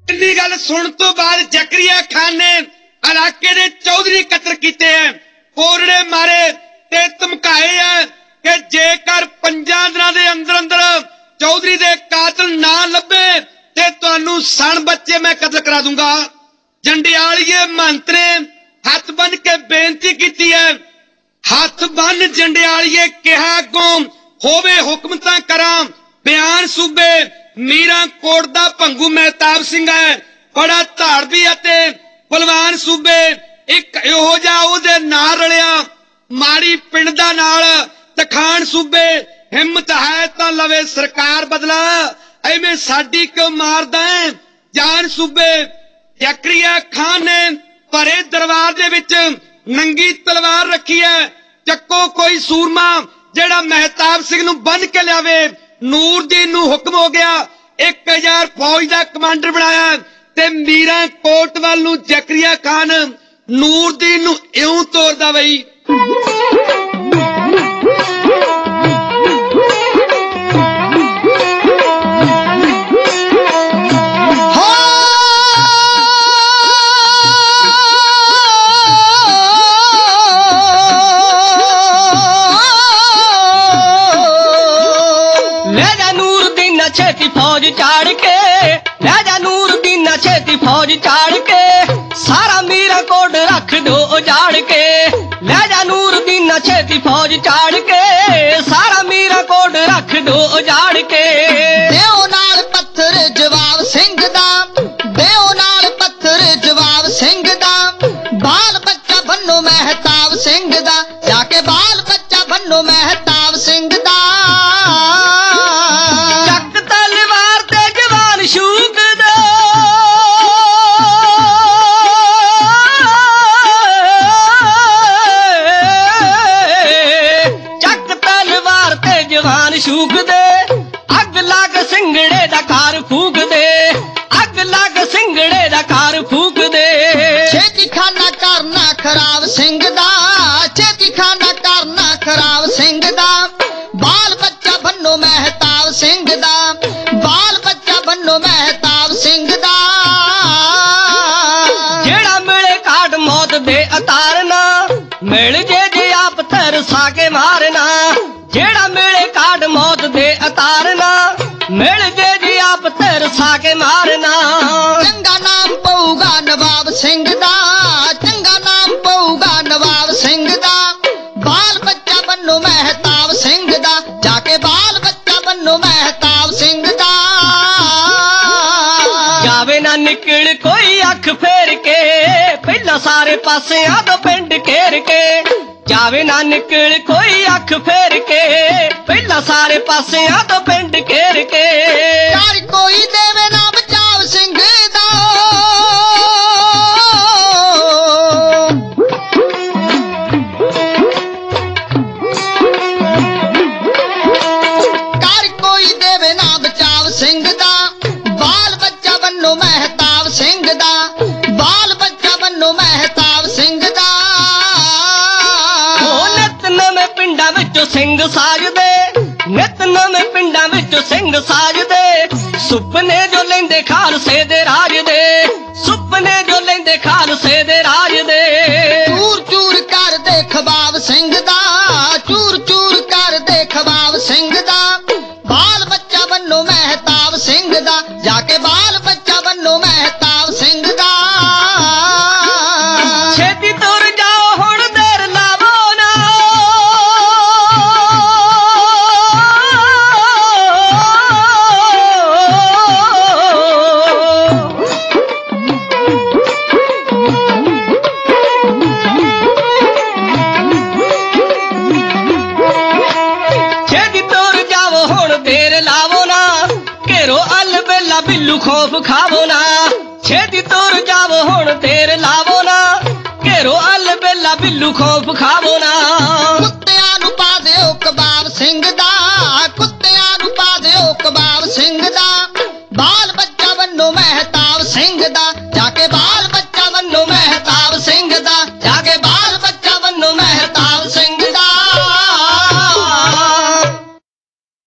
इन्नी गल सुन तो बाद जकरिया खान ने इलाके दे चौधरी कतर कीते हैं, कोरड़े मारे ते धमकाए हैं कि जेकर 5 दिनां दे अंदर अंदर चौधरी दे कातिल ना लभे ते तुहानू सन बच्चे मैं कतल करा दूंगा। जंडियालिए महंत ने हथ बन के बेनती की है, हथ बन जंडियालिए कहा अगों होवे हुक्म तां करां। बयान सूबे मीरा कोट दा भंगू महताब सिंह है, बड़ा धाड़वी अते बलवान सूबे एक इहो जिहा उहदे नाल रलिया माड़ी पिंड दा नाल तखान सूबे हिम्मत है तां लवे सरकार बदला, एवें साडी क्यों मारदा है जान सूबे। जकरिया खान ने भरे दरबार दे विच नंगी तलवार रखी है, चक्को कोई सूरमा जेड़ा महताब सिंह नूं बन के लियावे। नूरदीन नूं हुक्म हो गया 1000 फौज दा कमांडर बनाया ते मीरा कोट वाल नूं जकरिया खान नूरदीन नूं इउं तोरदा बई। छेती फौज चाड़ के ले जा नूरदीन छेती फौज चाड़ के सारा मीरा कोट रख दो उजाड़ के। ले जा नूरदीन छेती फौज चाड़ के सारा मीरा कोट रख दो उजाड़ के। देओ नाल पत्थर जवाब सिंह दा, देओ नाल पत्थर जवाब सिंह दा, बाल बच्चा बन्नो महताब सिंह दा, जाके बाल बच्चा बन्नो महताब सिंह दा। शूक दे अग लग सिंगड़े दा कार फूक दे, अग लग सिंगड़े दा कार फूक दे। छेती खाना करना खराब सिंह दा, छेती खाना करना खराब सिंह दा, बाल बच्चा बन्नो महताब सिंह दा, बाल बच्चा बन्नो महताब सिंह दा। जेड़ा मिले काट मौत दे अतारना, मिल जे आप तरसा के मारना। जेड़ा मिले काट मौत दे अतारना, मिल जे आप तरसा के मारना। चंगा नाम पऊगा नवाब सिंह दा, चंगा नाम पऊगा नवाब सिंह दा, बाल बच्चा बन्नो महताब सिंह दा, जाके बाल बच्चा बन्नो महताब सिंह दा। जावे ना निकल कोई अख फेर के, पहला सारे पासे आदो पिंड घेर के। जावे ना निकल कोई अख फेर के, पहला सारे पासे आदो पिंड घेर के। यार कोई देवे ना बचाव सिंह दा, कार कोई देवे ना बचाव सिंह दा, बाल बच्चा बन्नो महताब सिंह दा, बाल बच्चा बन्नो महताब सिंह दा। सिंह साज दे नित नवे पिंडा विच सिंह साज दे, सुपने जो लेंदे खालसे दे राज दे, सुपने जो लेंदे खालसे दे राज दे। चूर चूर कर दे खबाब सिंह दा, चूर चूर कर दे खबाब सिंह दा, बाल बच्चा बन्नो महताब सिंह दा, जाके बाल बच्चा बन्नो महताब सिंह दा। छेती तुर जाओ हुण देर लावो ना, बिल्लू खौफ खावो ना। छेती तुर जावो हुण देर लावो ना, घेरो अल बेला बिल्लू खौफ खावो ना। कुत्तियां नूं पा दिओ कबाब सिंह दा, कुत्तियां नूं पा दिओ कबाब सिंह दा,